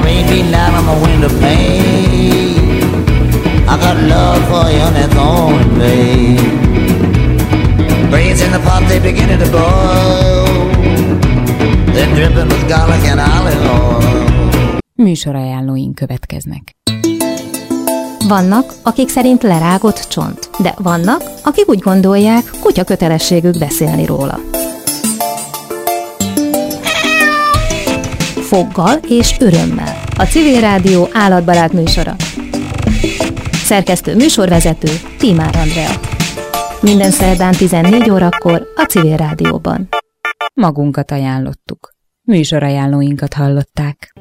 rain beating down on my window pane. I got love for you and it's on me. Brains in the pot, they beginning to boil. They're dripping with garlic and olive oil. Műsorajánlóink következnek. Vannak, akik szerint lerágott csont, de vannak, akik úgy gondolják, kutya kötelességük beszélni róla. Foggal és örömmel. A Civil Rádió állatbarát műsora. Szerkesztő műsorvezető Tímár Andrea. Minden szerdán 14 órakor a Civil Rádióban. Magunkat ajánlottuk. Műsorajánlóinkat hallották.